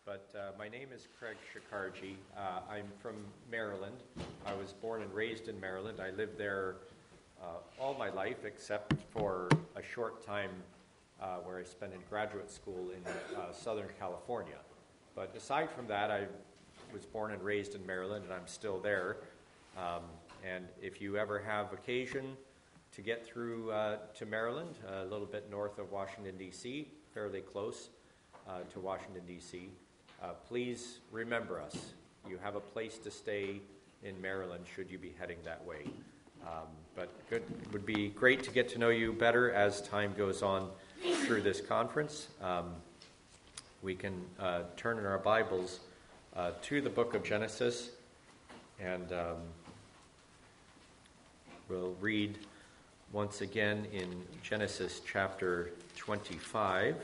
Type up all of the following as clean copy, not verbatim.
but my name is Craig Shikarji. I'm from Maryland. I was born and raised in Maryland. I lived there all my life except for a short time where I spent in graduate school in Southern California. But aside from that, I was born and raised in Maryland, and I'm still there. And if you ever have occasion to get through to Maryland, a little bit north of Washington, D.C., fairly close to Washington, D.C., please remember us. You have a place to stay in Maryland should you be heading that way. But it would be great to get to know you better as time goes on through this conference. We can turn in our Bibles to the book of Genesis, and we'll read once again in Genesis chapter 25.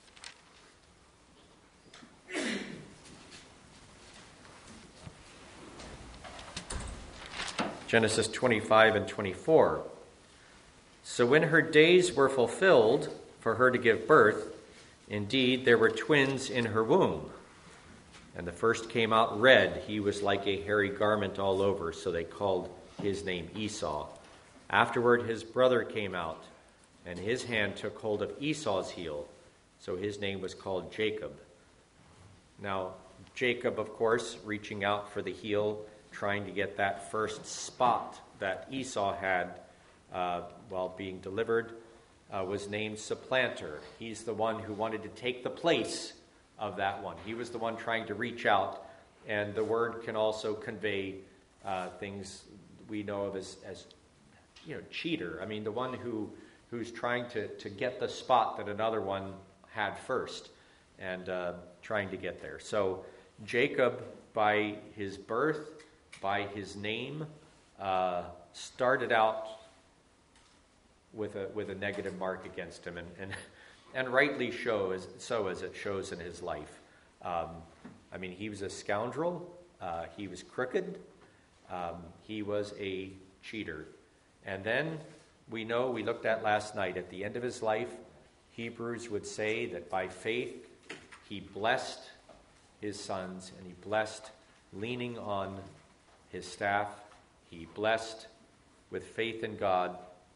Genesis 25 and 24. So when her days were fulfilled for her to give birth, indeed there were twins in her womb. And the first came out red. He was like a hairy garment all over, so they called his name Esau. Afterward his brother came out, and his hand took hold of Esau's heel, so his name was called Jacob. Now, Jacob, of course, reaching out for the heel, trying to get that first spot that Esau had while being delivered, was named Supplanter. He's the one who wanted to take the place of that one. He was the one trying to reach out, and the word can also convey things we know of as cheater. I mean, the one who's trying to get the spot that another one had first, and trying to get there. So Jacob, by his birth, by his name, started out with a negative mark against him, and rightly so as it shows in his life. I mean, he was a scoundrel. He was crooked. He was a cheater. And then we looked at last night, at the end of his life, Hebrews would say that by faith he blessed his sons, and he blessed leaning on his staff. He blessed with faith in God.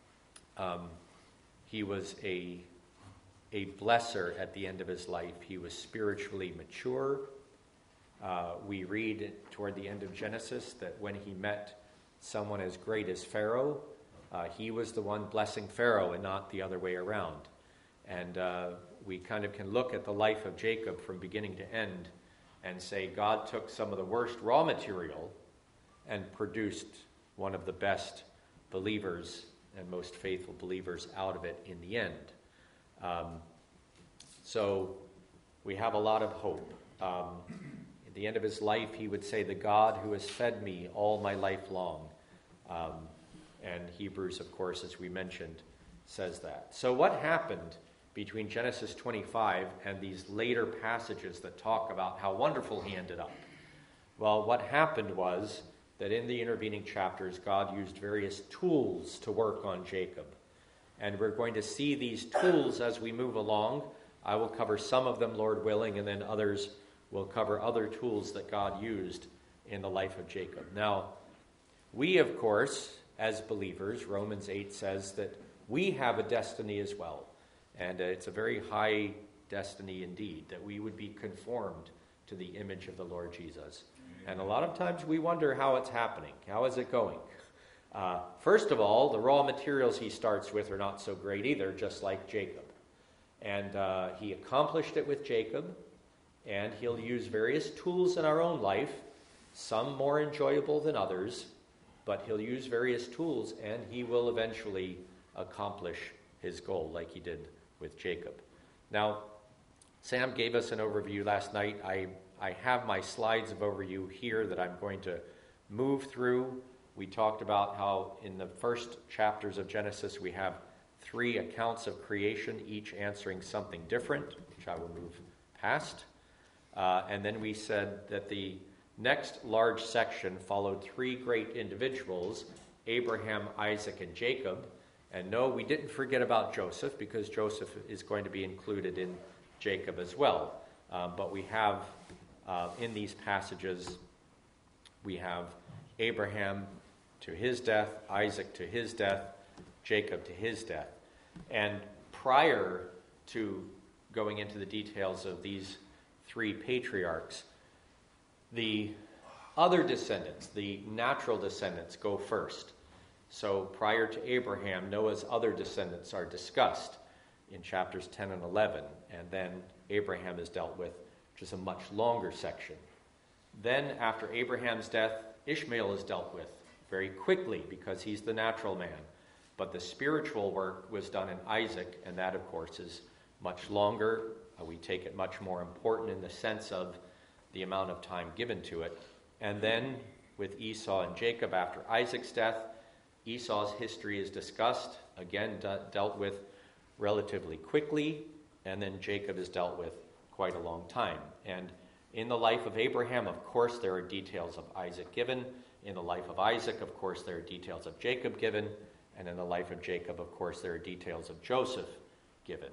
He was a blesser at the end of his life. He was spiritually mature. We read toward the end of Genesis that when he met someone as great as Pharaoh, he was the one blessing Pharaoh and not the other way around. And we kind of can look at the life of Jacob from beginning to end and say God took some of the worst raw material and produced one of the best believers and most faithful believers out of it in the end. So we have a lot of hope. At the end of his life, he would say, the God who has fed me all my life long. And Hebrews, of course, as we mentioned, says that. So what happened between Genesis 25 and these later passages that talk about how wonderful he ended up? Well, what happened was that in the intervening chapters, God used various tools to work on Jacob. And we're going to see these tools as we move along. I will cover some of them, Lord willing, and then others will cover other tools that God used in the life of Jacob. Now, we, of course, as believers, Romans 8 says that we have a destiny as well. And it's a very high destiny indeed, that we would be conformed to the image of the Lord Jesus. And a lot of times we wonder how it's happening. How is it going? First of all, the raw materials he starts with are not so great either, just like Jacob. And he accomplished it with Jacob, and he'll use various tools in our own life, some more enjoyable than others, but he'll use various tools, and he will eventually accomplish his goal like he did with Jacob. Now, Sam gave us an overview last night. I have my slides of overview here that I'm going to move through. We talked about how in the first chapters of Genesis we have 3 accounts of creation, each answering something different, which I will move past. And then we said that the next large section followed 3 great individuals, Abraham, Isaac, and Jacob. And no, we didn't forget about Joseph, because Joseph is going to be included in Jacob as well. But we have, in these passages, we have Abraham to his death, Isaac to his death, Jacob to his death. And prior to going into the details of these three patriarchs, the other descendants, the natural descendants, go first. So prior to Abraham, Noah's other descendants are discussed in chapters 10 and 11, and then Abraham is dealt with, which is a much longer section. Then, after Abraham's death, Ishmael is dealt with very quickly because he's the natural man. But the spiritual work was done in Isaac, and that, of course, is much longer. We take it much more important in the sense of the amount of time given to it. And then, with Esau and Jacob after Isaac's death, Esau's history is discussed, again dealt with relatively quickly, and then Jacob is dealt with quite a long time. And in the life of Abraham, of course, there are details of Isaac given. In the life of Isaac, of course, there are details of Jacob given. And in the life of Jacob, of course, there are details of Joseph given.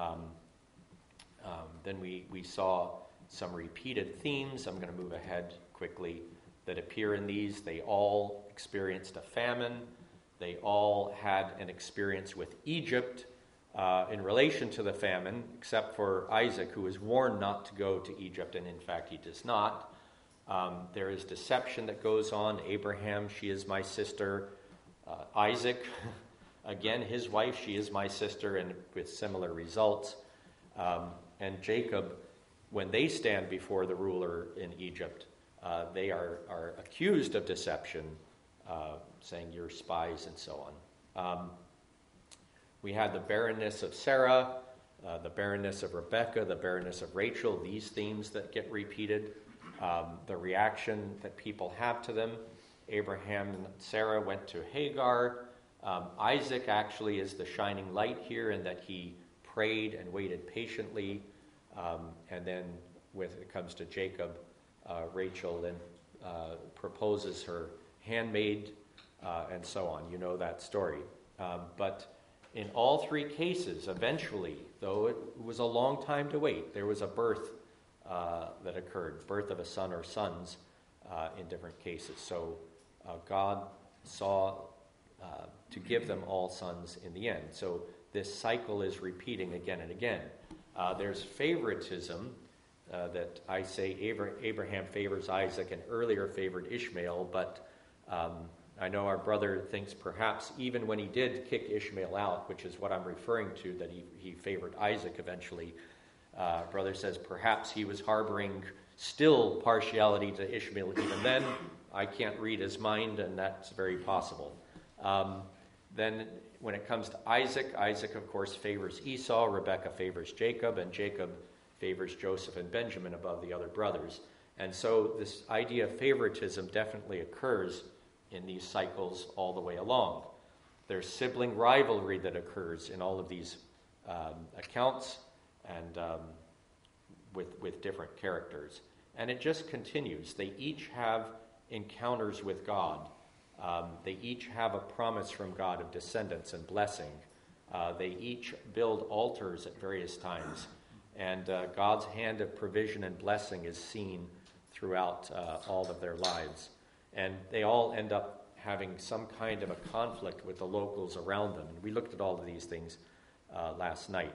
Then we saw some repeated themes. I'm going to move ahead quickly that appear in these. They all experienced a famine. They all had an experience with Egypt in relation to the famine, except for Isaac, who is warned not to go to Egypt, and in fact he does not. There is deception that goes on. Abraham, she is my sister. Isaac, again, his wife, she is my sister, and with similar results. And Jacob, when they stand before the ruler in Egypt, they are accused of deception, saying you're spies and so on. We had the barrenness of Sarah, the barrenness of Rebekah, the barrenness of Rachel, these themes that get repeated, the reaction that people have to them. Abraham and Sarah went to Hagar. Isaac actually is the shining light here in that he prayed and waited patiently. And then when it comes to Jacob, Rachel then proposes her handmaid and so on. You know that story. But in all three cases, eventually, though it was a long time to wait, there was a birth that occurred, birth of a son or sons in different cases. So God saw to give them all sons in the end. So this cycle is repeating again and again. There's favoritism that I say Abraham favors Isaac and earlier favored Ishmael, but I know our brother thinks perhaps even when he did kick Ishmael out, which is what I'm referring to, that he favored Isaac eventually, brother says perhaps he was harboring still partiality to Ishmael even then. I can't read his mind, and that's very possible. Then when it comes to Isaac, Isaac, of course, favors Esau, Rebekah favors Jacob, and Jacob favors Joseph and Benjamin above the other brothers. And so this idea of favoritism definitely occurs in these cycles all the way along. There's sibling rivalry that occurs in all of these accounts and with different characters. And it just continues. They each have encounters with God. They each have a promise from God of descendants and blessing. They each build altars at various times. And God's hand of provision and blessing is seen throughout all of their lives. And they all end up having some kind of a conflict with the locals around them. And we looked at all of these things last night.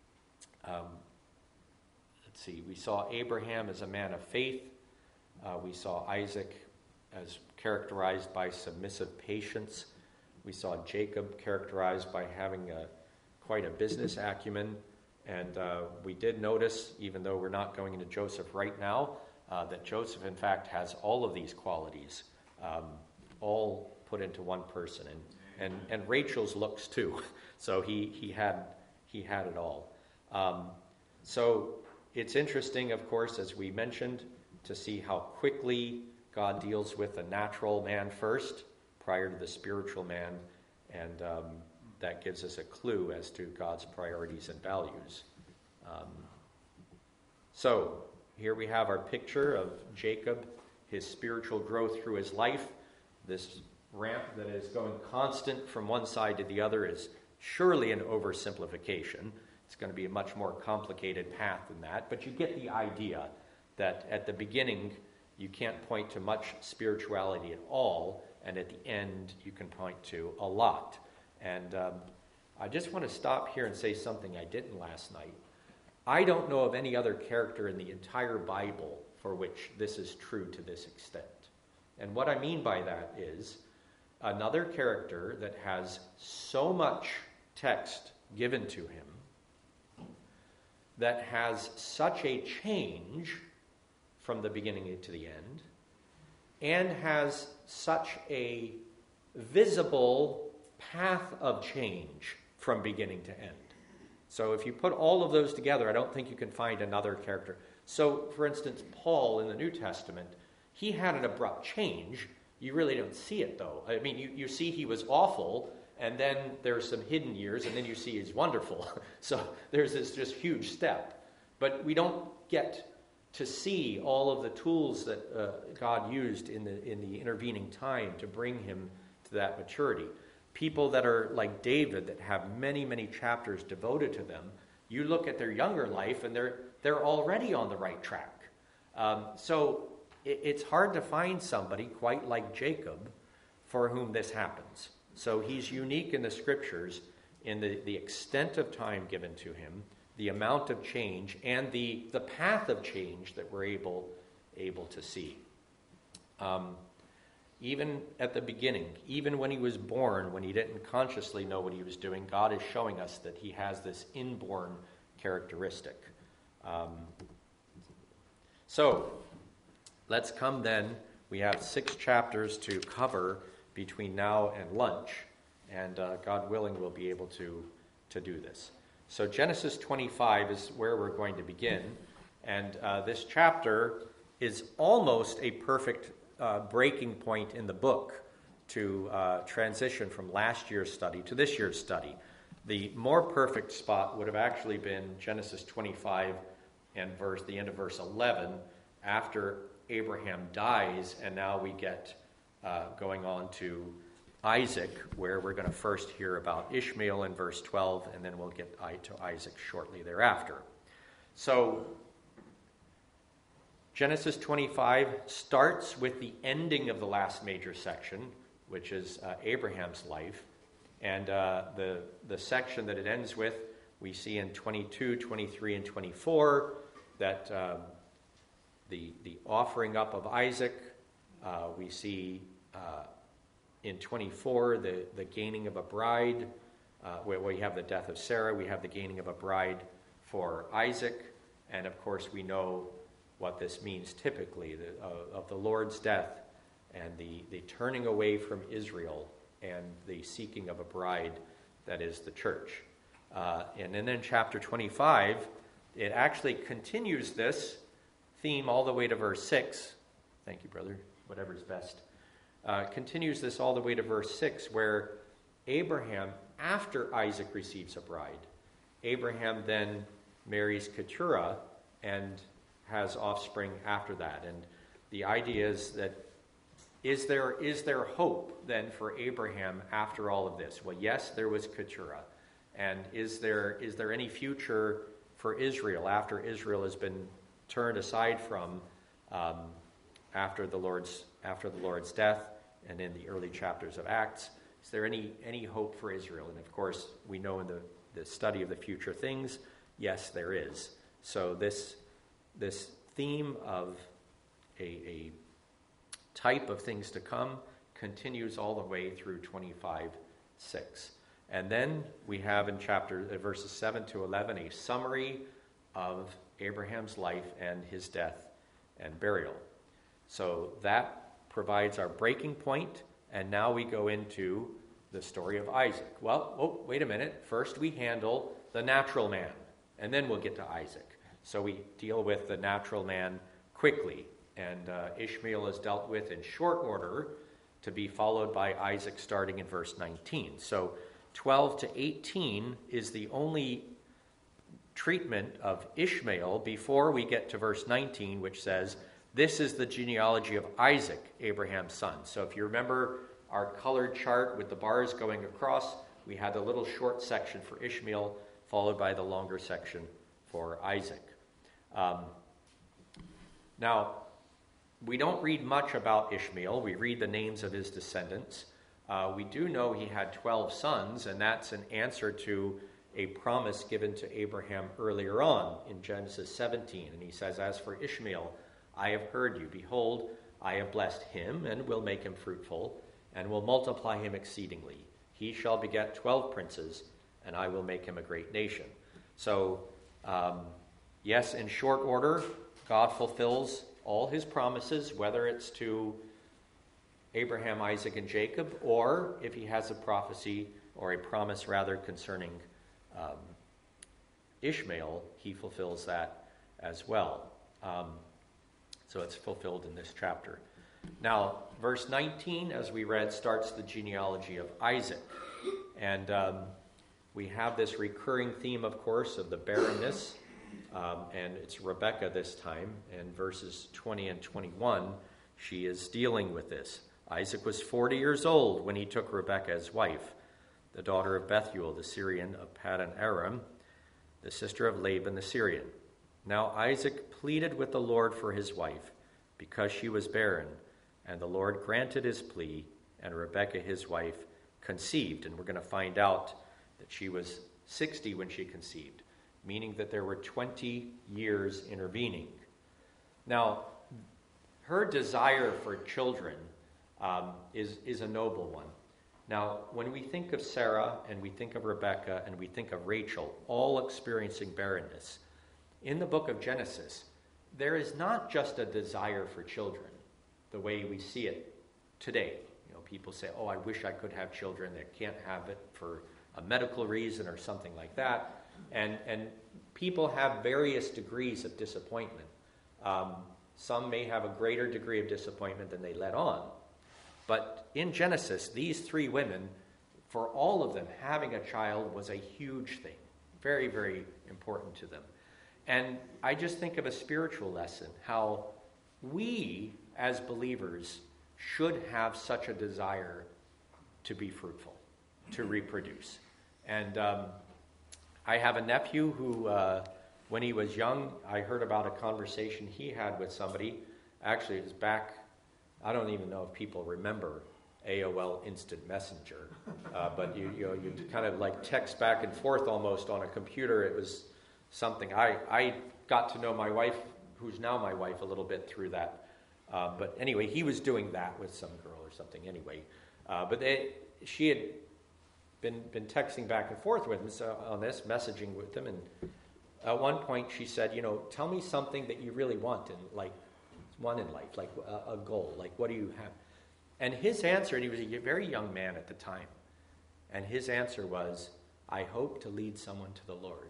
Let's see. We saw Abraham as a man of faith. We saw Isaac as characterized by submissive patience. We saw Jacob characterized by having quite a business acumen. And we did notice, even though we're not going into Joseph right now, that Joseph, in fact, has all of these qualities, all put into one person. And Rachel's looks, too. So he had it all. So it's interesting, of course, as we mentioned, to see how quickly God deals with the natural man first, prior to the spiritual man, and that gives us a clue as to God's priorities and values. So here we have our picture of Jacob, his spiritual growth through his life. This ramp that is going constant from one side to the other is surely an oversimplification. It's going to be a much more complicated path than that, but you get the idea that at the beginning you can't point to much spirituality at all, and at the end you can point to a lot. And I just want to stop here and say something I didn't last night. I don't know of any other character in the entire Bible for which this is true to this extent. And what I mean by that is another character that has so much text given to him, that has such a change from the beginning to the end, and has such a visible path of change from beginning to end. So if you put all of those together, I don't think you can find another character. So, for instance, Paul in the New Testament, he had an abrupt change. You really don't see it, though. I mean, you see he was awful, and then there's some hidden years, and then you see he's wonderful. So there's this just huge step. But we don't get to see all of the tools that God used in the intervening time to bring him to that maturity. People that are like David, that have many, many chapters devoted to them, you look at their younger life, and they're already on the right track. So it's hard to find somebody quite like Jacob for whom this happens. So he's unique in the scriptures in the extent of time given to him, the amount of change, and the path of change that we're able to see. Even at the beginning, even when he was born, when he didn't consciously know what he was doing, God is showing us that he has this inborn characteristic. So let's come then. We have 6 chapters to cover between now and lunch, and God willing, we'll be able to do this. So Genesis 25 is where we're going to begin, and this chapter is almost a perfect breaking point in the book to transition from last year's study to this year's study. The more perfect spot would have actually been Genesis 25 and the end of verse 11, after Abraham dies, and now we get going on to Isaac, where we're going to first hear about Ishmael in verse 12, and then we'll get to Isaac shortly thereafter. So Genesis 25 starts with the ending of the last major section, which is Abraham's life. And the section that it ends with, we see in 22, 23, and 24 that the offering up of Isaac. We see in 24 the gaining of a bride. Where we have the death of Sarah, we have the gaining of a bride for Isaac. And of course we know what this means typically, of the Lord's death and the turning away from Israel and the seeking of a bride that is the church. And then in chapter 25, it actually continues this theme all the way to verse 6. Thank you, brother. Whatever's best. Continues this all the way to verse 6, where Abraham, after Isaac receives a bride, Abraham then marries Keturah and has offspring after that. And the idea is that is there hope then for Abraham after all of this? Well, yes, there was Keturah. And is there any future for Israel after Israel has been turned aside from after the Lord's death and in the early chapters of Acts? Is there any hope for Israel? And of course, we know in the study of the future things, yes, there is. So this theme of a type of things to come continues all the way through 25:6. And then we have in verses 7 to 11 a summary of Abraham's life and his death and burial. So that provides our breaking point, and now we go into the story of Isaac. Well, wait a minute. First we handle the natural man, and then we'll get to Isaac. So we deal with the natural man quickly, and Ishmael is dealt with in short order to be followed by Isaac starting in verse 19. So 12 to 18 is the only treatment of Ishmael before we get to verse 19, which says, this is the genealogy of Isaac, Abraham's son. So if you remember our colored chart with the bars going across, we had a little short section for Ishmael, followed by the longer section for Isaac. Now, we don't read much about Ishmael. We read the names of his descendants. We do know he had 12 sons, and that's an answer to a promise given to Abraham earlier on in Genesis 17. And he says, "As for Ishmael, I have heard you. Behold, I have blessed him, and will make him fruitful, and will multiply him exceedingly. He shall beget 12 princes, and I will make him a great nation." So, yes, in short order, God fulfills all his promises, whether it's to Abraham, Isaac, and Jacob, or if he has a prophecy, or a promise rather, concerning Ishmael, he fulfills that as well. So it's fulfilled in this chapter. Now, verse 19, as we read, starts the genealogy of Isaac. And we have this recurring theme, of course, of the barrenness. And it's Rebekah this time. And verses 20 and 21, she is dealing with this. Isaac was 40 years old when he took Rebekah as wife, the daughter of Bethuel, the Syrian of Paddan Aram, the sister of Laban the Syrian. Now Isaac pleaded with the Lord for his wife, because she was barren, and the Lord granted his plea, and Rebekah his wife conceived. And we're going to find out that she was 60 when she conceived, meaning that there were 20 years intervening. Now, her desire for children is a noble one. Now, when we think of Sarah, and we think of Rebekah, and we think of Rachel, all experiencing barrenness, in the book of Genesis, there is not just a desire for children, the way we see it today. You know, people say, "Oh, I wish I could have children." They can't have it for a medical reason or something like that. And people have various degrees of disappointment. Some may have a greater degree of disappointment than they let on. But in Genesis, these three women, for all of them, having a child was a huge thing. Very, very important to them. And I just think of a spiritual lesson, how we, as believers, should have such a desire to be fruitful, to reproduce. And I have a nephew who, when he was young, I heard about a conversation he had with somebody. Actually, it was back, I don't even know if people remember AOL Instant Messenger, but you kind of like text back and forth almost on a computer. It was something. I got to know my wife, who's now my wife, a little bit through that. But anyway, he was doing that with some girl or something anyway. But she had been texting back and forth with him on this, messaging with him. And at one point she said, "Tell me something that you really want in life, like a goal. Like, what do you have?" And his answer, and he was a very young man at the time, and his answer was, "I hope to lead someone to the Lord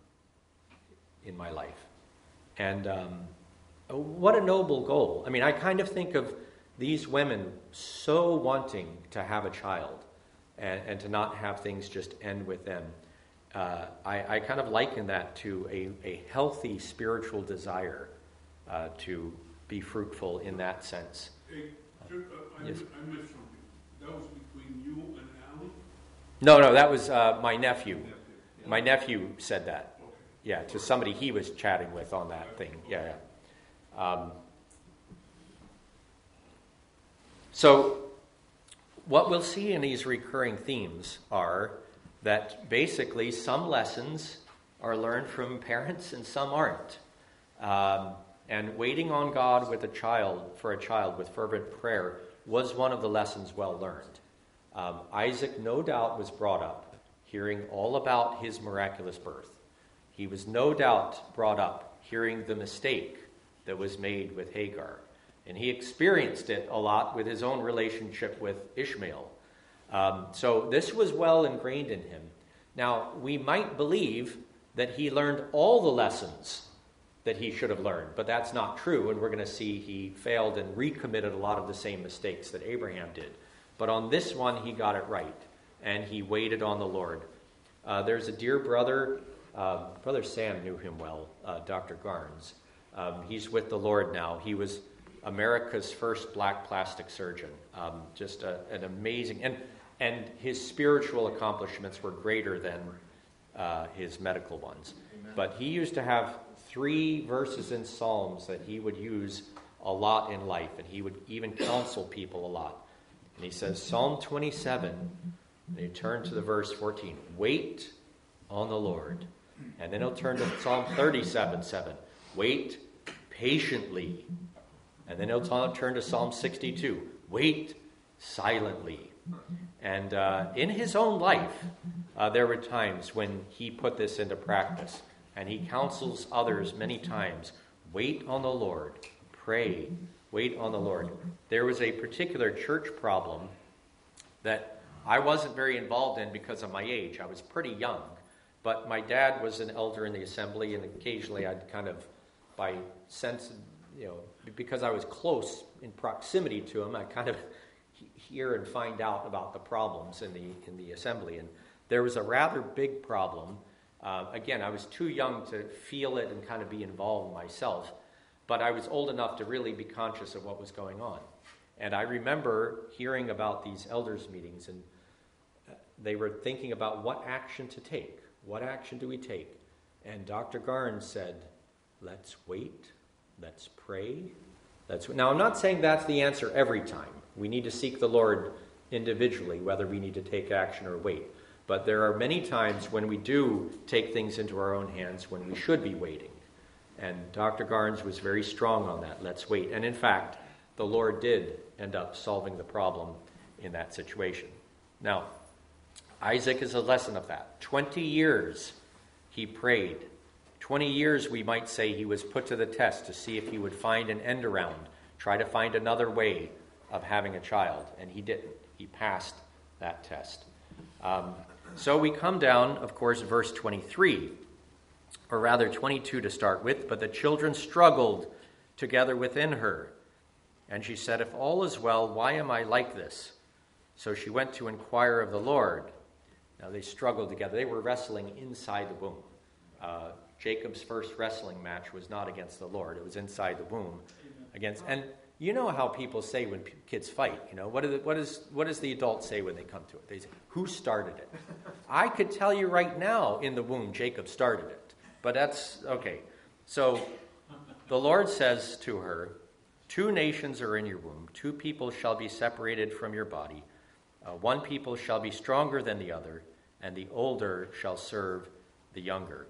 in my life." And what a noble goal. I mean, I kind of think of these women so wanting to have a child and to not have things just end with them. I kind of liken that to a healthy spiritual desire to be fruitful in that sense. Hey, I missed something. That was between you and Allie? No, that was my nephew. Yeah. My nephew said that. Okay. Yeah, to somebody he was chatting with on that thing. Yeah. So what we'll see in these recurring themes are that basically some lessons are learned from parents and some aren't. And waiting on God with for a child with fervent prayer was one of the lessons well learned. Isaac no doubt was brought up hearing all about his miraculous birth. He was no doubt brought up hearing the mistake that was made with Hagar. And he experienced it a lot with his own relationship with Ishmael. So this was well ingrained in him. Now, we might believe that he learned all the lessons that he should have learned, but that's not true, and we're going to see he failed and recommitted a lot of the same mistakes that Abraham did. But on this one, he got it right, and he waited on the Lord. There's a dear brother, Brother Sam knew him well, Dr. Garnes. He's with the Lord now. He was America's first black plastic surgeon. Just an amazing, and his spiritual accomplishments were greater than his medical ones. Amen. But he used to have 3 verses in Psalms that he would use a lot in life, and he would even counsel people a lot. And he says, Psalm 27, and you turn to the verse 14, wait on the Lord. And then he'll turn to Psalm 37:7, wait patiently. And then he'll turn to Psalm 62, wait silently. And in his own life, there were times when he put this into practice, and he counsels others many times, wait on the Lord, pray, wait on the Lord. There was a particular church problem that I wasn't very involved in because of my age. I was pretty young, but my dad was an elder in the assembly, and occasionally I'd kind of, by sense, because I was close in proximity to him, I kind of hear and find out about the problems in the assembly. And there was a rather big problem. Again, I was too young to feel it and kind of be involved myself, but I was old enough to really be conscious of what was going on. And I remember hearing about these elders' meetings, and they were thinking about what action to take. What action do we take? And Dr. Garnes said, let's wait, let's pray. Now, I'm not saying that's the answer every time. We need to seek the Lord individually, whether we need to take action or wait. But there are many times when we do take things into our own hands when we should be waiting. And Dr. Garnes was very strong on that. Let's wait. And in fact, the Lord did end up solving the problem in that situation. Now, Isaac is a lesson of that. 20 years he prayed. 20 years, we might say, he was put to the test to see if he would find an end around, try to find another way of having a child. And he didn't. He passed that test. So we come down, of course, verse 23, or rather 22 to start with. But the children struggled together within her. And she said, if all is well, why am I like this? So she went to inquire of the Lord. Now they struggled together. They were wrestling inside the womb. Jacob's first wrestling match was not against the Lord. It was inside the womb. And you know how people say when kids fight, what does the adult say when they come to it? They say, who started it? I could tell you right now in the womb, Jacob started it. But that's, okay. So the Lord says to her, 2 nations are in your womb. 2 people shall be separated from your body. 1 people shall be stronger than the other, and the older shall serve the younger.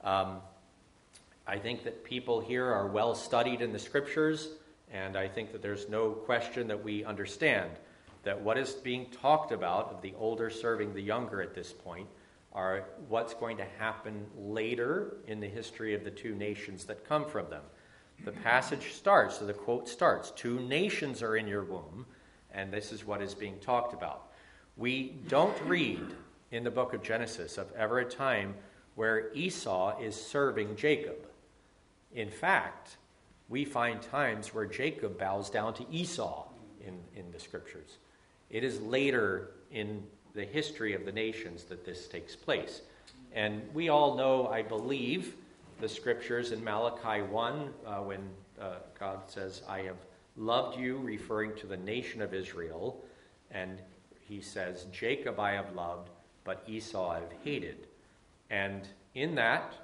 I think that people here are well studied in the scriptures, and I think that there's no question that we understand that what is being talked about of the older serving the younger at this point are what's going to happen later in the history of the 2 nations that come from them. The passage starts, so the quote starts, 2 nations are in your womb, and this is what is being talked about. We don't read in the book of Genesis of ever a time where Esau is serving Jacob. In fact, we find times where Jacob bows down to Esau in the scriptures. It is later in the history of the nations that this takes place. And we all know, I believe, the scriptures in Malachi 1 when God says, I have loved you, referring to the nation of Israel. And he says, Jacob I have loved, but Esau I have hated. And in that,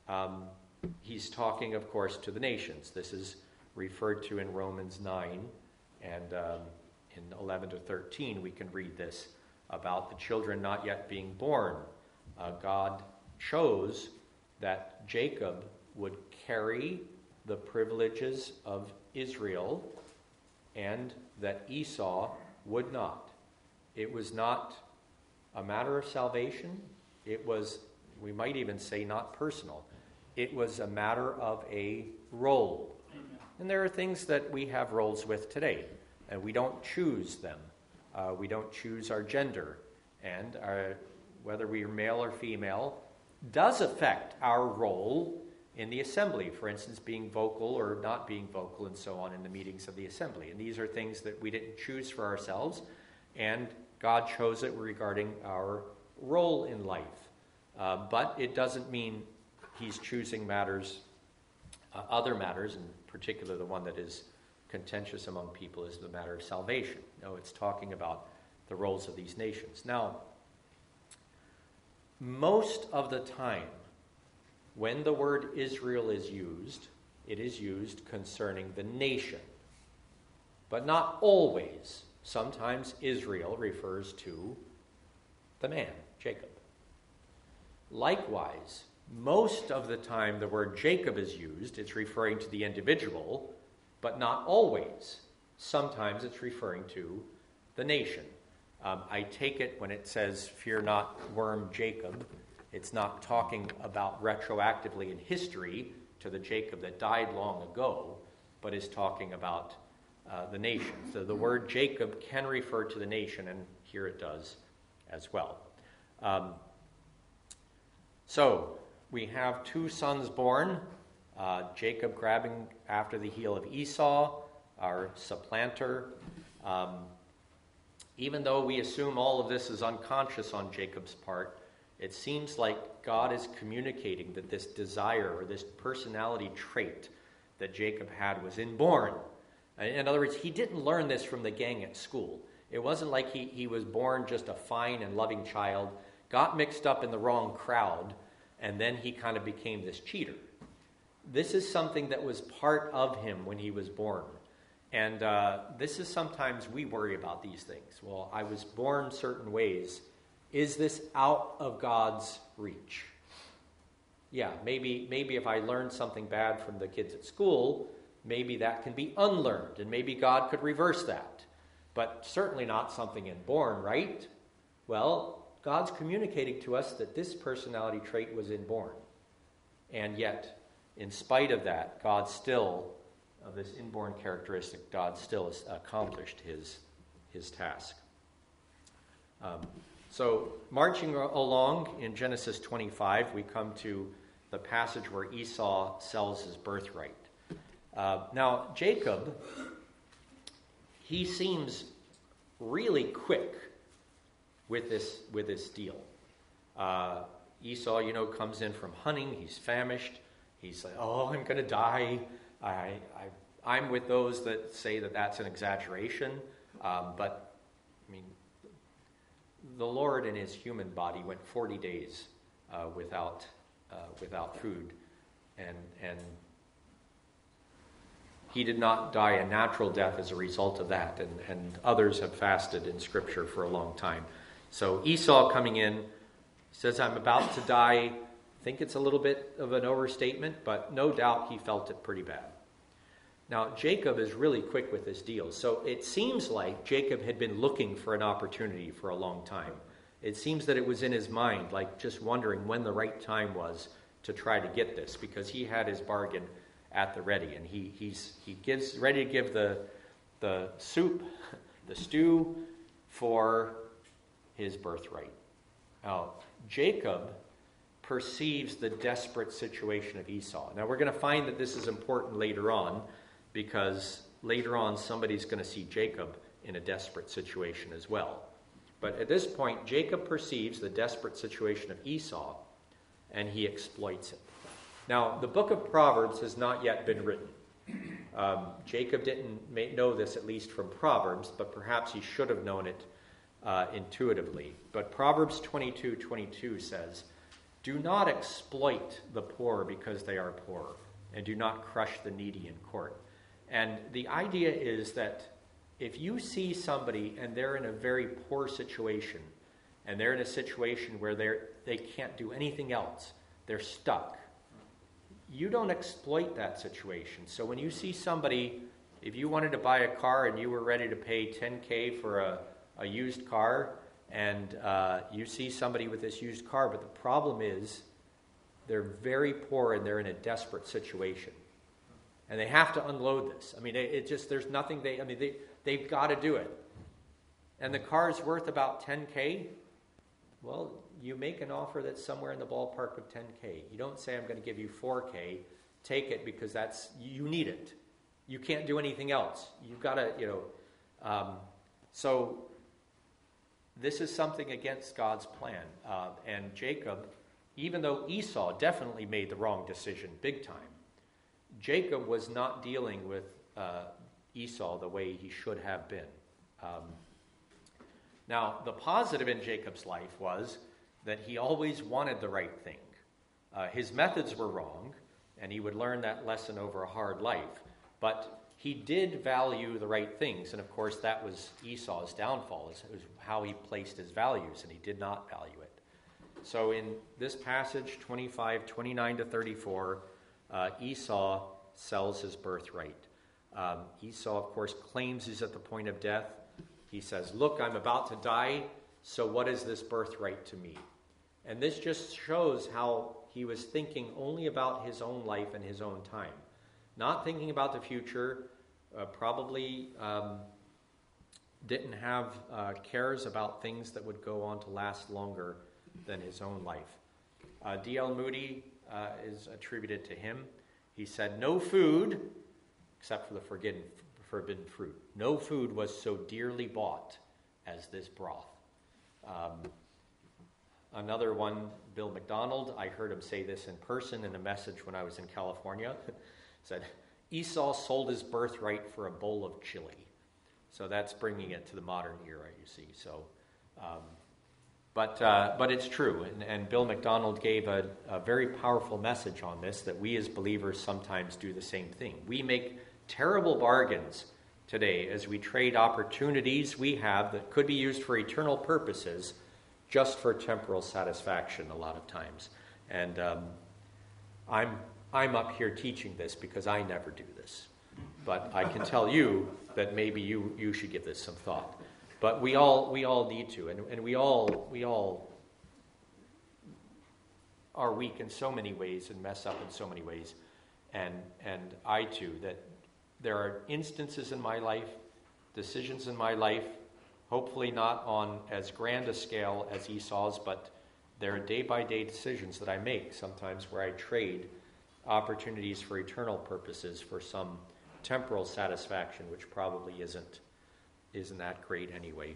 he's talking, of course, to the nations. This is referred to in Romans 9, and in 11 to 13, we can read this about the children not yet being born. God chose that Jacob would carry the privileges of Israel and that Esau would not. It was not a matter of salvation. It was, we might even say, not personal. It was a matter of a role. Amen. And there are things that we have roles with today, and we don't choose them. We don't choose our gender, and whether we are male or female does affect our role in the assembly. For instance, being vocal or not being vocal and so on in the meetings of the assembly. And these are things that we didn't choose for ourselves, and God chose it regarding our role in life. But it doesn't mean he's choosing matters, other matters, in particular the one that is contentious among people is the matter of salvation. No, it's talking about the roles of these nations. Now, most of the time, when the word Israel is used, it is used concerning the nation. But not always. Sometimes Israel refers to the man, Jacob. Likewise, most of the time the word Jacob is used, it's referring to the individual, but not always. Sometimes it's referring to the nation. I take it when it says, fear not, worm Jacob, it's not talking about retroactively in history to the Jacob that died long ago, but is talking about the nation. So the word Jacob can refer to the nation, and here it does as well. So we have two sons born, Jacob grabbing after the heel of Esau, our supplanter. Even though we assume all of this is unconscious on Jacob's part, it seems like God is communicating that this desire or this personality trait that Jacob had was inborn. In other words, he didn't learn this from the gang at school. It wasn't like he was born just a fine and loving child, got mixed up in the wrong crowd, and then he kind of became this cheater. This is something that was part of him when he was born. And this is sometimes we worry about these things. Well, I was born certain ways. Is this out of God's reach? Yeah, maybe if I learned something bad from the kids at school, maybe that can be unlearned, and maybe God could reverse that. But certainly not something inborn, right? Well, God's communicating to us that this personality trait was inborn. And yet, in spite of that, God still, of this inborn characteristic, God still has accomplished his task. So, marching along in Genesis 25, we come to the passage where Esau sells his birthright. Now, Jacob, he seems really quick with this deal. Esau, comes in from hunting. He's famished. He's like, oh, I'm going to die. I'm with those that say that that's an exaggeration. But, I mean, the Lord in his human body went 40 days without food. And he did not die a natural death as a result of that. And others have fasted in Scripture for a long time. So Esau coming in says, I'm about to die. I think it's a little bit of an overstatement, but no doubt he felt it pretty bad. Now, Jacob is really quick with this deal. So it seems like Jacob had been looking for an opportunity for a long time. It seems that it was in his mind, like just wondering when the right time was to try to get this, because he had his bargain at the ready. And he's ready to give the soup, the stew, for his birthright. Now, Jacob perceives the desperate situation of Esau. Now, we're going to find that this is important later on, because later on somebody's going to see Jacob in a desperate situation as well. But at this point, Jacob perceives the desperate situation of Esau, and he exploits it. Now, the book of Proverbs has not yet been written. Jacob didn't know this, at least from Proverbs, but perhaps he should have known it intuitively. But Proverbs 22:22 says, do not exploit the poor because they are poor, and do not crush the needy in court. And the idea is that if you see somebody and they're in a very poor situation, and they're in a situation where they can't do anything else, they're stuck, you don't exploit that situation. So when you see somebody, if you wanted to buy a car and you were ready to pay $10,000 for a used car, and you see somebody with this used car, but the problem is they're very poor and they're in a desperate situation. And they have to unload this. I mean, there's nothing they've got to do it. And the car is worth about $10,000. Well, you make an offer that's somewhere in the ballpark of $10,000. You don't say, I'm going to give you $4,000. Take it because you need it. You can't do anything else. You've got to, so this is something against God's plan. And Jacob, even though Esau definitely made the wrong decision big time, Jacob was not dealing with Esau the way he should have been. Now, the positive in Jacob's life was that he always wanted the right thing. His methods were wrong, and he would learn that lesson over a hard life. But he did value the right things, and of course that was Esau's downfall. It was how he placed his values, and he did not value it. So in this passage, 25, 29 to 34, Esau sells his birthright. Esau, of course, claims he's at the point of death. He says, "Look, I'm about to die, so what is this birthright to me?" And this just shows how he was thinking only about his own life and his own time. Not thinking about the future, probably didn't have cares about things that would go on to last longer than his own life. D.L. Moody is attributed to him. He said, "No food, except for the forbidden fruit, no food was so dearly bought as this broth." Another one, Bill McDonald, I heard him say this in person in a message when I was in California, said, "Esau sold his birthright for a bowl of chili." So that's bringing it to the modern era, you see. So, but it's true, and Bill McDonald gave a very powerful message on this, that we as believers sometimes do the same thing. We make terrible bargains today as we trade opportunities we have that could be used for eternal purposes just for temporal satisfaction a lot of times. And I'm up here teaching this because I never do this. But I can tell you that maybe you should give this some thought. But we all need to, and we all are weak in so many ways and mess up in so many ways. And I too, that there are instances in my life, decisions in my life, hopefully not on as grand a scale as Esau's, but there are day-by-day decisions that I make sometimes where I trade opportunities for eternal purposes for some temporal satisfaction, which probably isn't that great anyway.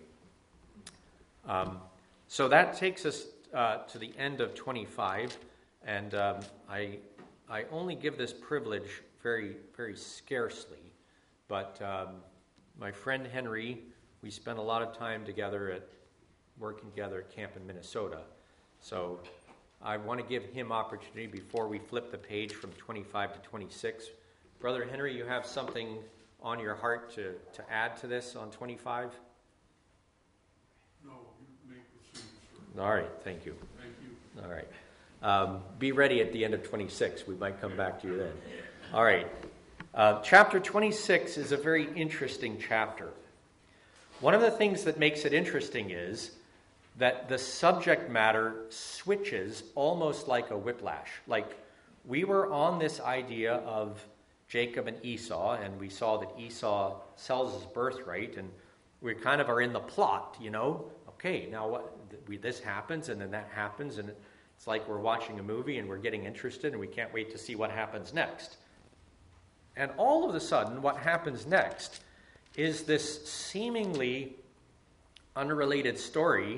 So that takes us to the end of 25, and I only give this privilege very, very scarcely, but my friend Henry, we spent a lot of time together working together at camp in Minnesota. So I want to give him opportunity before we flip the page from 25 to 26. Brother Henry, you have something on your heart to add to this on 25? No, you make the same, sir. All right, thank you. Thank you. All right. Be ready at the end of 26. We might come back to you then. All right. Chapter 26 is a very interesting chapter. One of the things that makes it interesting is that the subject matter switches almost like a whiplash. Like, we were on this idea of Jacob and Esau, and we saw that Esau sells his birthright, and we kind of are in the plot, Okay, now what? This happens, and then that happens, and it's like we're watching a movie, and we're getting interested, and we can't wait to see what happens next. And all of a sudden, what happens next is this seemingly unrelated story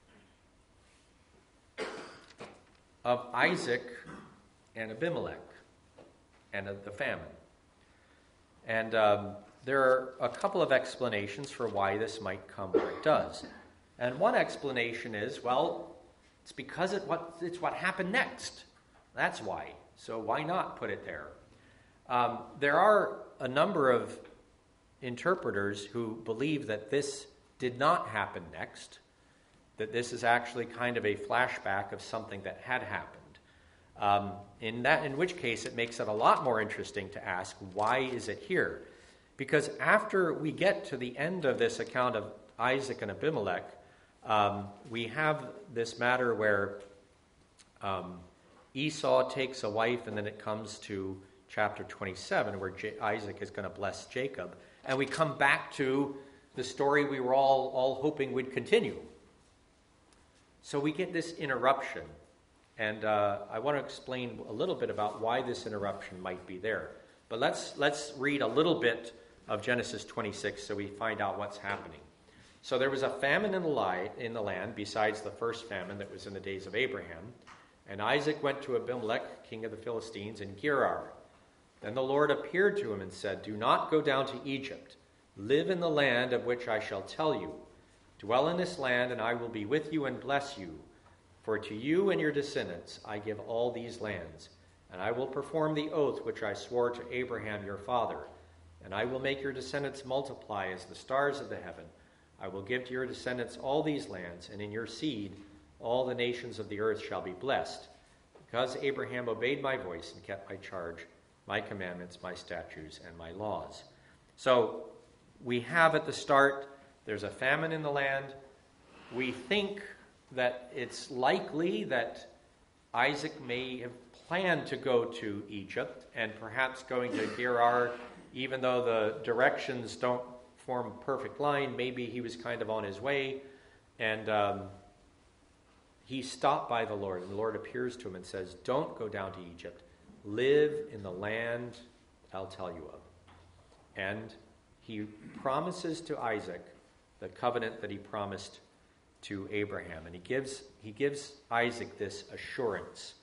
of Isaac and Abimelech and of the famine. And there are a couple of explanations for why this might come where it does. And one explanation is, well, it's because it's what happened next. That's why. So why not put it there? There are a number of interpreters who believe that this did not happen next, that this is actually kind of a flashback of something that had happened. In which case it makes it a lot more interesting to ask, why is it here? Because after we get to the end of this account of Isaac and Abimelech, we have this matter where Esau takes a wife, and then it comes to chapter 27 where Isaac is going to bless Jacob. And we come back to the story we were all hoping would continue. So we get this interruption. And I want to explain a little bit about why this interruption might be there. But let's read a little bit of Genesis 26 so we find out what's happening. So there was a famine in the land besides the first famine that was in the days of Abraham. And Isaac went to Abimelech, king of the Philistines, in Gerar. Then the Lord appeared to him and said, "Do not go down to Egypt. Live in the land of which I shall tell you. Dwell in this land, and I will be with you and bless you. For to you and your descendants I give all these lands, and I will perform the oath which I swore to Abraham your father, and I will make your descendants multiply as the stars of the heaven. I will give to your descendants all these lands, and in your seed all the nations of the earth shall be blessed, because Abraham obeyed my voice and kept my charge, my commandments, my statutes, and my laws. So we have at the start, there's a famine in the land. We think that it's likely that Isaac may have planned to go to Egypt, and perhaps going to Gerar, even though the directions don't form a perfect line, maybe he was kind of on his way, and he stopped by the Lord, and the Lord appears to him and says, don't go down to Egypt. Live in the land I'll tell you of. And he promises to Isaac the covenant that he promised to Abraham. And he gives Isaac this assurance.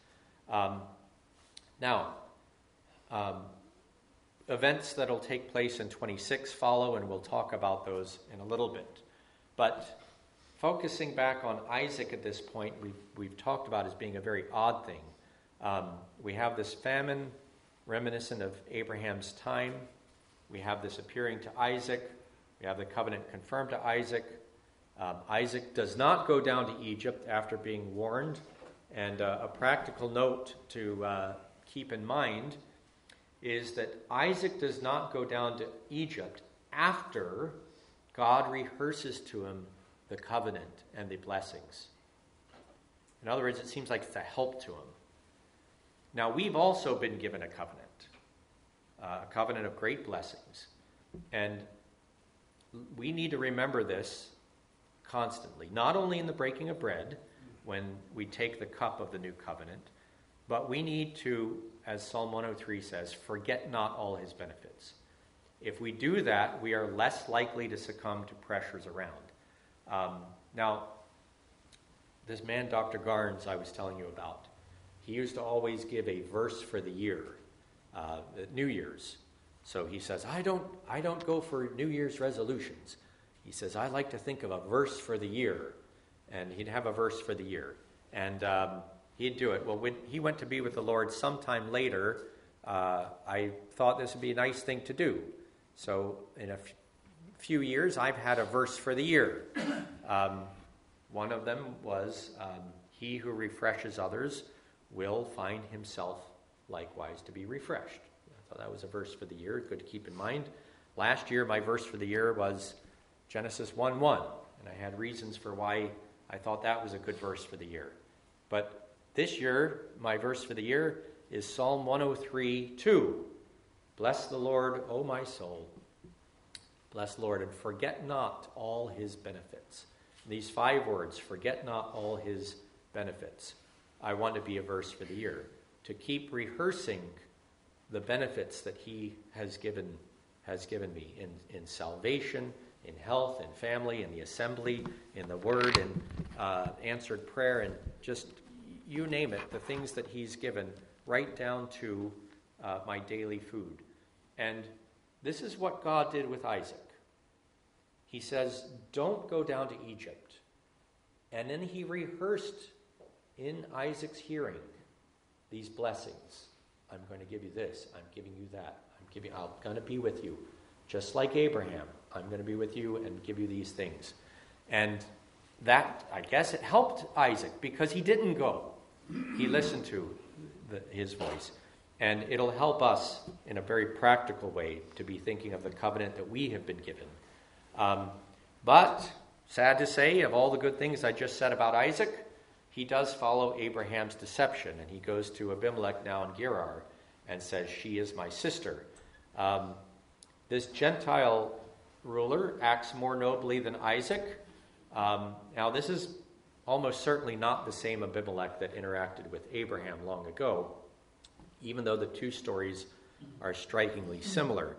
Events that will take place in 26 follow, and we'll talk about those in a little bit. But focusing back on Isaac at this point, we've talked about as being a very odd thing. We have this famine reminiscent of Abraham's time. We have this appearing to Isaac. We have the covenant confirmed to Isaac. Isaac does not go down to Egypt after being warned. And a practical note to keep in mind is that Isaac does not go down to Egypt after God rehearses to him the covenant and the blessings. In other words, it seems like it's a help to him. Now, we've also been given a covenant of great blessings. And we need to remember this constantly, not only in the breaking of bread, when we take the cup of the new covenant, but we need to, as Psalm 103 says, forget not all his benefits. If we do that, we are less likely to succumb to pressures around. Now, this man, Dr. Garnes, I was telling you about, he used to always give a verse for the year, at New Year's. So he says, I don't go for New Year's resolutions. He says, I like to think of a verse for the year. And he'd have a verse for the year. And he'd do it. Well, when he went to be with the Lord sometime later, I thought this would be a nice thing to do. So in a few years, I've had a verse for the year. One of them was, he who refreshes others will find himself likewise to be refreshed. I thought that was a verse for the year, good to keep in mind. Last year, my verse for the year was Genesis 1:1, and I had reasons for why I thought that was a good verse for the year. But this year, my verse for the year is Psalm 103:2. Bless the Lord, O my soul. Bless the Lord, and forget not all his benefits. These 5 words, forget not all his benefits. I want to be a verse for the year, to keep rehearsing the benefits that he has given me in salvation, in health, in family, in the assembly, in the word, in answered prayer, and just you name it, the things that he's given, right down to my daily food. And this is what God did with Isaac. He says, don't go down to Egypt. And then he rehearsed in Isaac's hearing these blessings. I'm going to give you this. I'm giving you that. I'm going to be with you. Just like Abraham, I'm going to be with you and give you these things. And that, I guess, it helped Isaac because he didn't go. He listened to his voice. And it'll help us in a very practical way to be thinking of the covenant that we have been given. But, sad to say, of all the good things I just said about Isaac, he does follow Abraham's deception. And he goes to Abimelech now in Gerar and says, she is my sister. This Gentile ruler acts more nobly than Isaac. Now, this is almost certainly not the same Abimelech that interacted with Abraham long ago, even though the two stories are strikingly similar.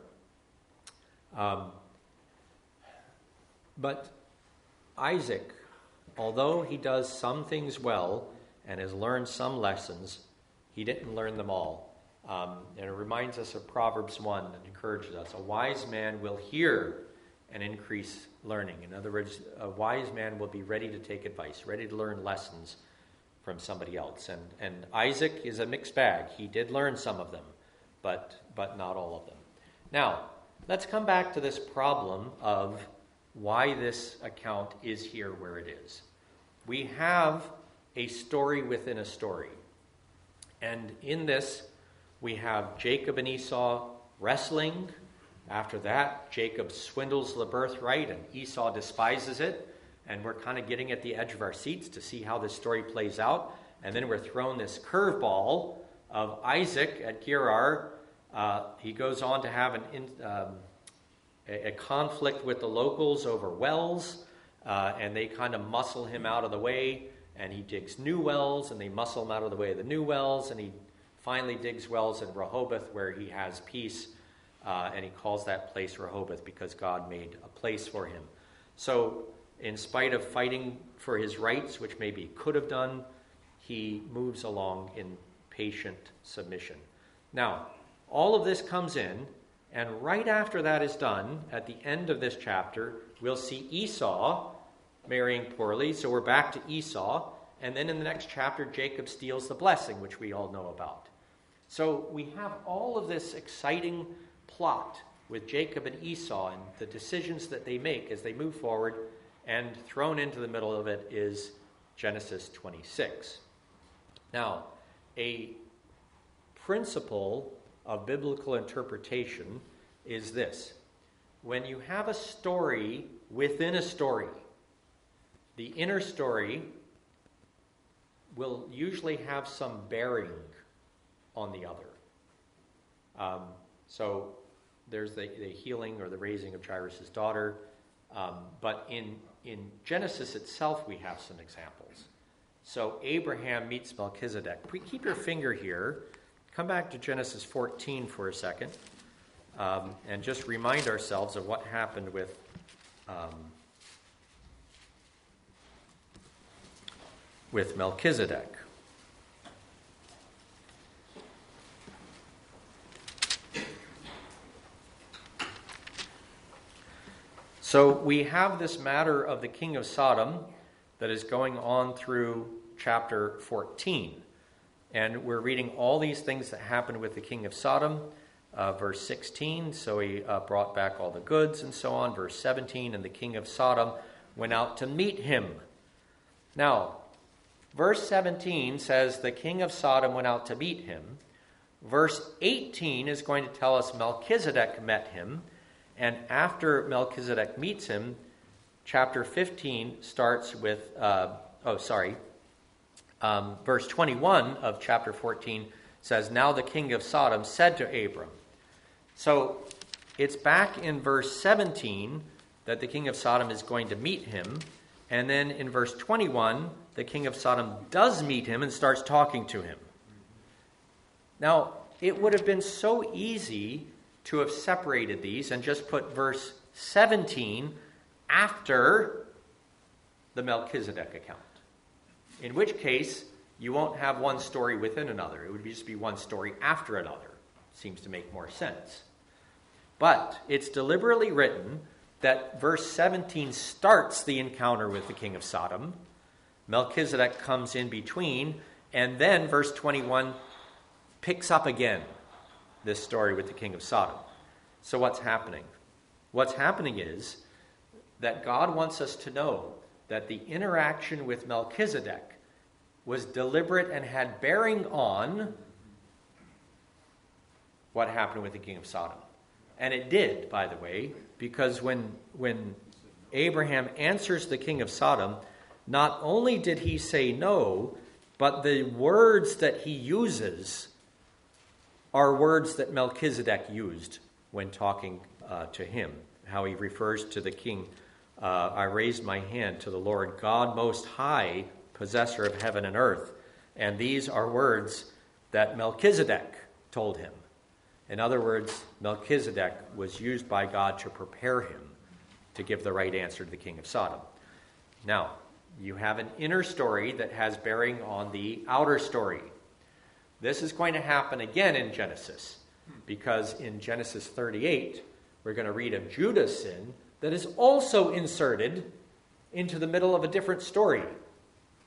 But Isaac, although he does some things well and has learned some lessons, he didn't learn them all. And it reminds us of Proverbs 1 that encourages us. A wise man will hear and increase learning. In other words, a wise man will be ready to take advice, ready to learn lessons. from somebody else. And Isaac is a mixed bag. He did learn some of them, but not all of them. Now, let's come back to this problem of why this account is here where it is. We have a story within a story. And in this, we have Jacob and Esau wrestling. After that, Jacob swindles the birthright and Esau despises it. And we're kind of getting at the edge of our seats to see how this story plays out. And then we're thrown this curveball of Isaac at Gerar. He goes on to have a conflict with the locals over wells, and they kind of muscle him out of the way. And he digs new wells, and they muscle him out of the way of the new wells. And he finally digs wells in Rehoboth where he has peace. And he calls that place Rehoboth because God made a place for him. So in spite of fighting for his rights, which maybe he could have done, he moves along in patient submission. Now, all of this comes in, and right after that is done, at the end of this chapter, we'll see Esau marrying poorly. So we're back to Esau. And then in the next chapter, Jacob steals the blessing, which we all know about. So we have all of this exciting plot with Jacob and Esau and the decisions that they make as they move forward. And thrown into the middle of it is Genesis 26. Now, a principle of biblical interpretation is this. When you have a story within a story, the inner story will usually have some bearing on the other. So there's the healing or the raising of Jairus' daughter. But in Genesis itself, we have some examples. So Abraham meets Melchizedek. Keep your finger here. Come back to Genesis 14 for a second, and just remind ourselves of what happened with Melchizedek. So we have this matter of the king of Sodom that is going on through chapter 14. And we're reading all these things that happened with the king of Sodom. Verse 16, so he brought back all the goods and so on. Verse 17, and the king of Sodom went out to meet him. Now, verse 17 says the king of Sodom went out to meet him. Verse 18 is going to tell us Melchizedek met him. And after Melchizedek meets him, chapter 15 starts with, verse 21 of chapter 14 says, now the king of Sodom said to Abram. So it's back in verse 17 that the king of Sodom is going to meet him. And then in verse 21, the king of Sodom does meet him and starts talking to him. Now, it would have been so easy to have separated these and just put verse 17 after the Melchizedek account. In which case, you won't have one story within another. It would just be one story after another. Seems to make more sense. But it's deliberately written that verse 17 starts the encounter with the king of Sodom. Melchizedek comes in between, and then verse 21 picks up again this story with the king of Sodom. So what's happening? What's happening is that God wants us to know that the interaction with Melchizedek was deliberate and had bearing on what happened with the king of Sodom. And it did, by the way, because when Abraham answers the king of Sodom, not only did he say no, but the words that he uses are words that Melchizedek used when talking to him. How he refers to the king, I raised my hand to the Lord God Most High, possessor of heaven and earth. And these are words that Melchizedek told him. In other words, Melchizedek was used by God to prepare him to give the right answer to the king of Sodom. Now, you have an inner story that has bearing on the outer story. This is going to happen again in Genesis, because in Genesis 38, we're going to read of Judah's sin that is also inserted into the middle of a different story.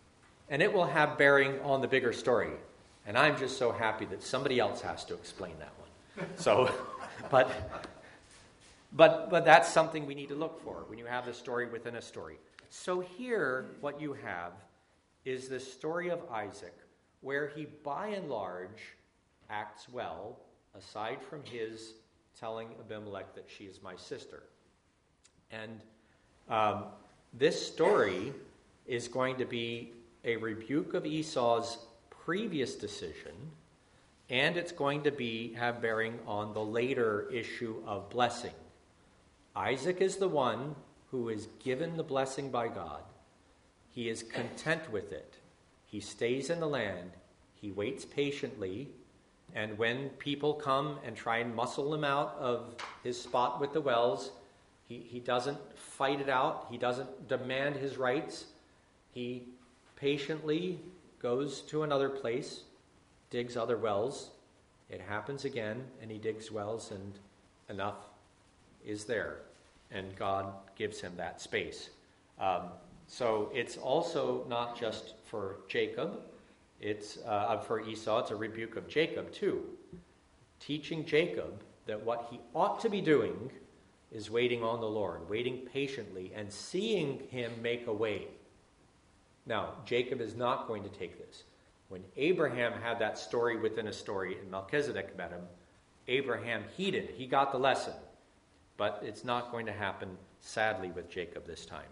And it will have bearing on the bigger story. And I'm just so happy that somebody else has to explain that one. So, but that's something we need to look for when you have the story within a story. So here, what you have is the story of Isaac, where he, by and large, acts well, aside from his telling Abimelech that she is my sister. And this story is going to be a rebuke of Esau's previous decision, and it's going to have bearing on the later issue of blessing. Isaac is the one who is given the blessing by God. He is content with it. He stays in the land. He waits patiently. And when people come and try and muscle him out of his spot with the wells, he doesn't fight it out. He doesn't demand his rights. He patiently goes to another place, digs other wells. It happens again, and he digs wells, and enough is there. And God gives him that space. So it's also not just for Jacob. It's for Esau. It's a rebuke of Jacob too, teaching Jacob that what he ought to be doing is waiting on the Lord, waiting patiently, and seeing him make a way. Now, Jacob is not going to take this. When Abraham had that story within a story and Melchizedek met him, Abraham heeded. He got the lesson. But it's not going to happen, sadly, with Jacob this time.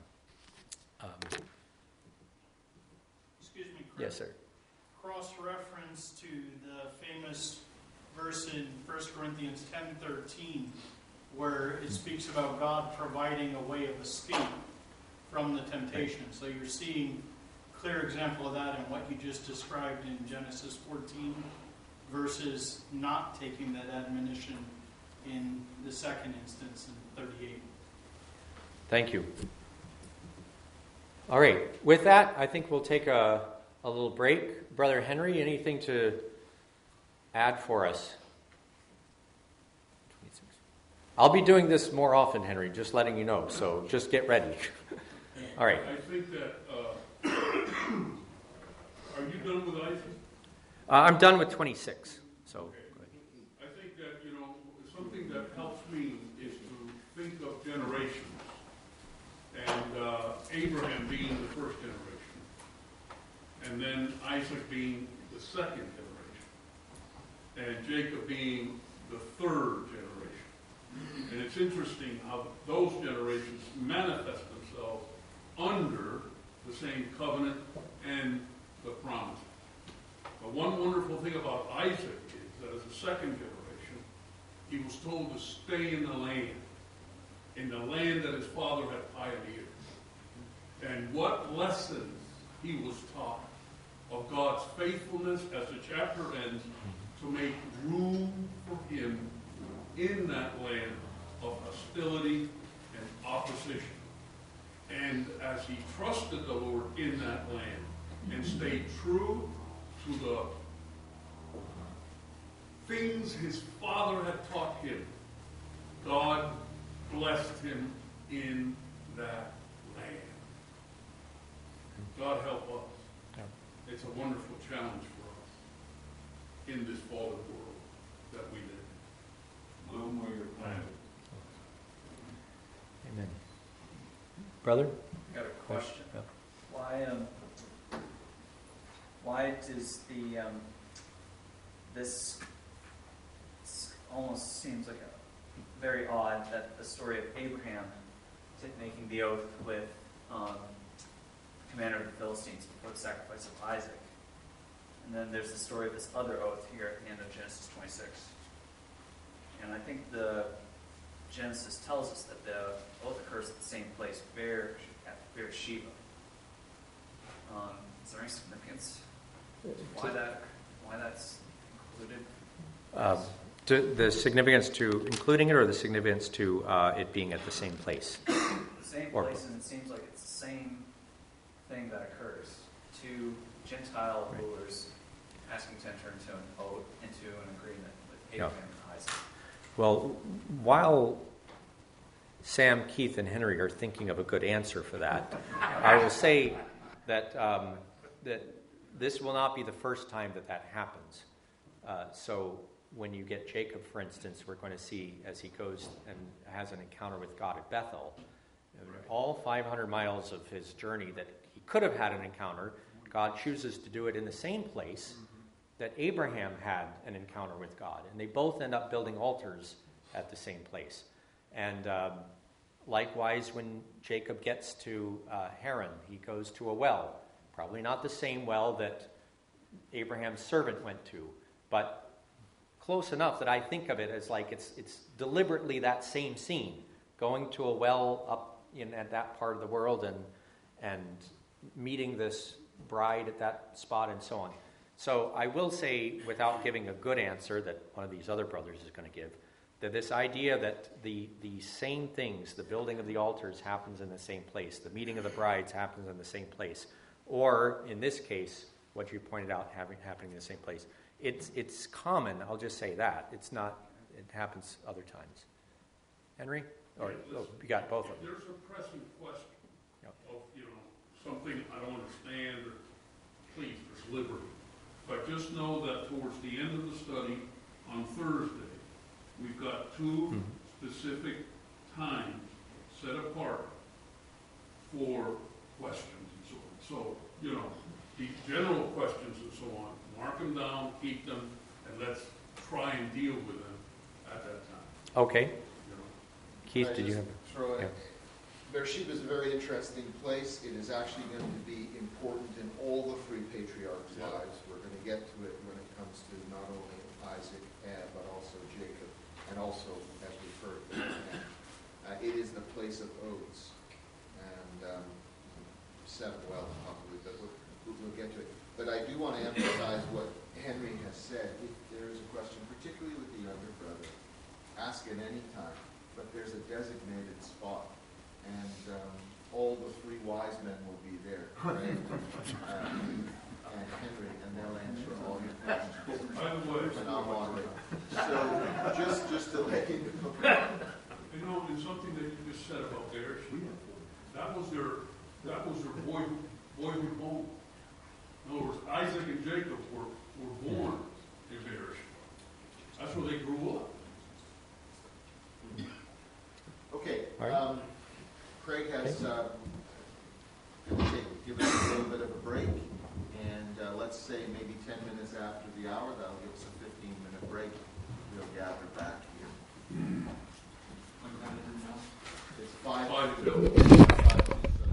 Excuse me, Chris. Yes, sir. Cross-reference to the famous verse in 1 Corinthians 10:13, where it speaks about God providing a way of escape from the temptation. So you're seeing a clear example of that in what you just described in Genesis 14 versus not taking that admonition in the second instance in 38. Thank you. All right. With that, I think we'll take a little break. Brother Henry, anything to add for us? I'll be doing this more often, Henry, just letting you know. So just get ready. All right. I think that, are you done with Isaac? I'm done with 26. So. Okay. I think that, something that helps me is to think of generations. And Abraham being the first generation. And then Isaac being the second generation. And Jacob being the third generation. And it's interesting how those generations manifest themselves under the same covenant and the promise. But one wonderful thing about Isaac is that as a second generation, he was told to stay in the land that his father had pioneered. And what lessons he was taught of God's faithfulness as the chapter ends to make room for him in that land of hostility and opposition. And as he trusted the Lord in that land and stayed true to the things his father had taught him, God blessed him in that land. God help us. Yeah. It's a wonderful challenge for us in this fallen world that we live in. Bloom where you're planted. Amen. Brother? I got a question. Yeah. Why does this almost seems like very odd that the story of Abraham making the oath with commander of the Philistines before the sacrifice of Isaac, and then there's the story of this other oath here at the end of Genesis 26. And I think the Genesis tells us that the oath occurs at the same place, at Beersheba. Is there any significance? Why that's included? The significance to including it, or the significance to it being at the same place? The same place, and it seems like it's the same thing that occurs. Two Gentile rulers asking to enter into an oath, into an agreement with Abraham and Isaac. Well, while Sam, Keith, and Henry are thinking of a good answer for that, I will say that that this will not be the first time that that happens. So when you get Jacob, for instance, we're going to see as he goes and has an encounter with God at Bethel, all 500 miles of his journey that he could have had an encounter, God chooses to do it in the same place that Abraham had an encounter with God. And they both end up building altars at the same place. And likewise, when Jacob gets to Haran, he goes to a well. Probably not the same well that Abraham's servant went to, but close enough that I think of it as like it's deliberately that same scene, going to a well up at that part of the world and meeting this bride at that spot and so on. So I will say, without giving a good answer that one of these other brothers is going to give, that this idea that the same things, the building of the altars happens in the same place, the meeting of the brides happens in the same place, or in this case, what you pointed out happening in the same place, it's common. I'll just say that it's not. It happens other times. Henry, or you got both of them. There's a pressing question Yep. of something I don't understand, or please, there's liberty. But just know that towards the end of the study on Thursday, we've got two specific times set apart for questions and so on. So, the general questions and so on, mark them down, keep them, and let's try and deal with them at that time. Okay. Keith, did you have? Throw in. Yeah. Beersheba is a very interesting place. It is actually going to be important in all the three patriarchs' lives. We're going to get to it when it comes to not only Isaac, but also Jacob, and also, as we've heard, Abraham. It is the place of oaths, and 7 wells probably, but we'll get to it. But I do want to emphasize what Henry has said. If there is a question, particularly with the younger brother, ask at any time, but there's a designated spot. And all the 3 wise men will be there, Craig, and Henry, and they'll answer all your questions. By the way, And I'll moderate. So just to let you know. and something that you just said about Beersheba, that was their boyhood home. In other words, Isaac and Jacob were born in Beersheba. That's where they grew up. Okay. All right. Craig has given us a little bit of a break, and let's say maybe 10 minutes after the hour, that'll give us a 15-minute break. We'll gather back here. It's 5 5 to 2.